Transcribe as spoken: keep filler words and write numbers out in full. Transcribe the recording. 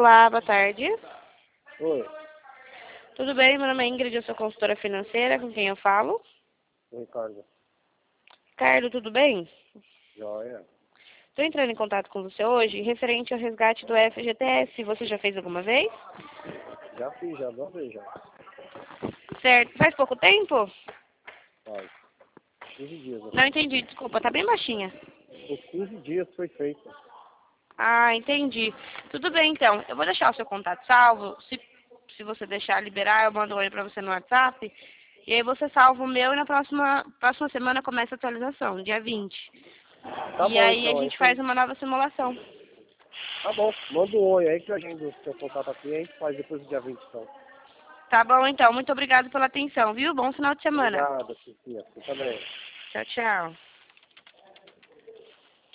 Olá, boa tarde. Oi, Tudo bem? Meu nome é Ingrid, eu sou consultora financeira, com quem eu falo? Ricardo. Carlos, tudo bem? Joia. Estou entrando em contato com você hoje referente ao resgate do F G T S. Você já fez alguma vez? Já fiz, já duas vezes já. Certo. Faz pouco tempo? Faz. quinze dias. Não Assim. entendi, desculpa, tá bem baixinha. Os quinze dias foi feito. Ah, entendi. Tudo bem, então. Eu vou deixar o seu contato salvo. Se, se você deixar liberar, eu mando um oi pra você no WhatsApp. E aí você salva o meu e na próxima, próxima semana começa a atualização, dia vinte. Tá E bom aí a então, aí gente faz você... uma nova simulação. Tá bom, manda um oi aí que a gente do seu contato aqui, a gente faz depois do dia vinte então. Tá bom, então. Muito obrigado pela atenção, viu? Bom final de semana. Obrigado, Cecília. Você também. Tchau, tchau.